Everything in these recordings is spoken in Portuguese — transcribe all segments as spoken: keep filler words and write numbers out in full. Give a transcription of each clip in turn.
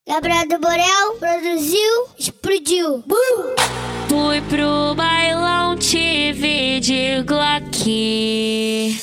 Gabriel do Borel produziu, explodiu. Bum! Fui pro bailão, te vi de Glock.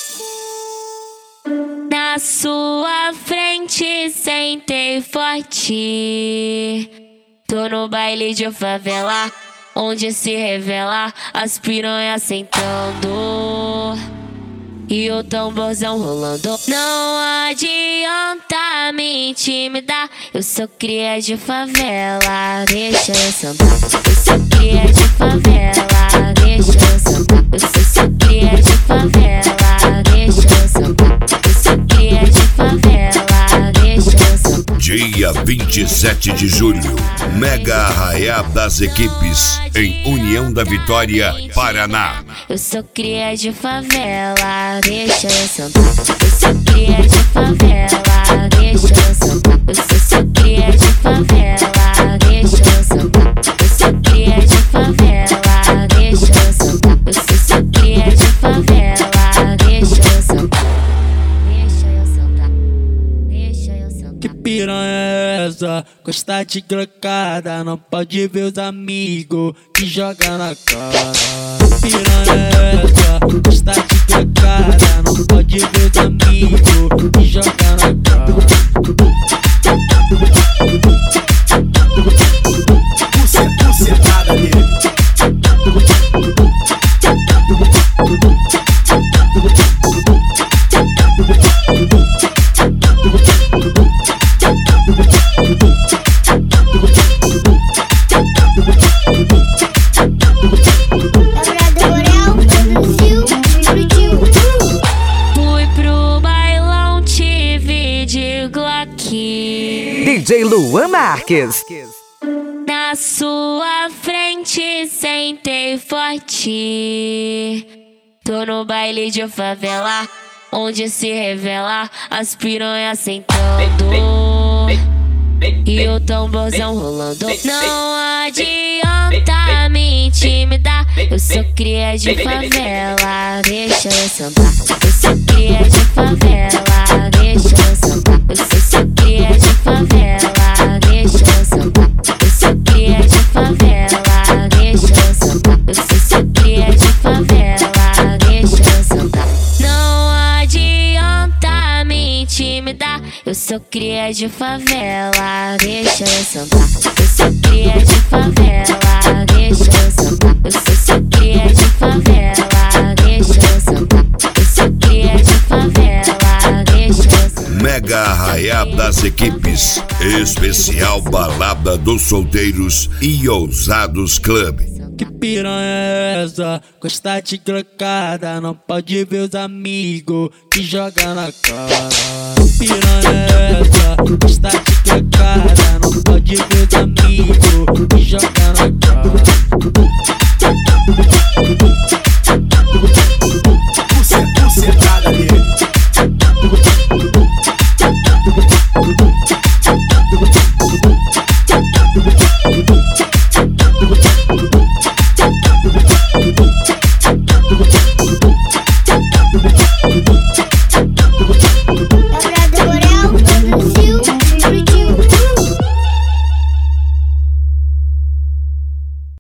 Na sua frente sentei forte. Tô no baile de favela, onde se revela as piranhas sentando e o tamborzão rolando. Não adianta me intimidar, eu sou cria de favela, deixa eu sentar. Eu sou cria de favela, deixa eu sentar. Eu sou, sou cria de favela, deixa eu sentar. Eu sou cria de favela, deixa eu sentar. Dia vinte e sete de julho, Mega Arraiá das Equipes, em União da Vitória, Paraná. Eu sou cria de favela, deixa eu sentar. Eu sou cria de favela, deixa eu sentar. Eu sou, sou cria de favela, deixa eu sentar. Eu sou cria de favela, deixa eu sentar. Eu sou, sou cria de favela, deixa eu sentar. Deixa eu sentar, deixa eu sentar. Que piranha é essa? Gosta de glocada, não pode ver os amigos que joga na cara. Que piranha é essa? Gosta de glocada, não pode ver os amigos que joga na cara. Bucetada dele. D J Luan Marques. Na sua frente sentei forte. Tô no baile de favela, onde se revela as piranhas sentando e o tamborzão rolando. Não adianta me intimidar, eu sou cria de favela, deixa eu sentar. Eu sou cria de favela, deixa eu sentar. Eu sou, sou cria de favela, deixa eu sentar. Eu sou cria de favela, deixa eu sentar. Eu sou, sou cria de favela, deixa eu sentar. Não adianta me intimidar, eu sou cria de favela, deixa eu sentar. Eu sou cria de favela, deixa eu sentar. Eu sou, sou cria de favela, deixa eu sentar. Eu sou cria de favela, deixa eu sentar. Mega Arraiá das Equipes, especial balada dos solteiros e ousados club. Que piranha é essa? Gosta de glocada, não pode ver os amigos que joga na cara. Que piranha é essa? Gosta de glocada, não pode ver os amigos que joga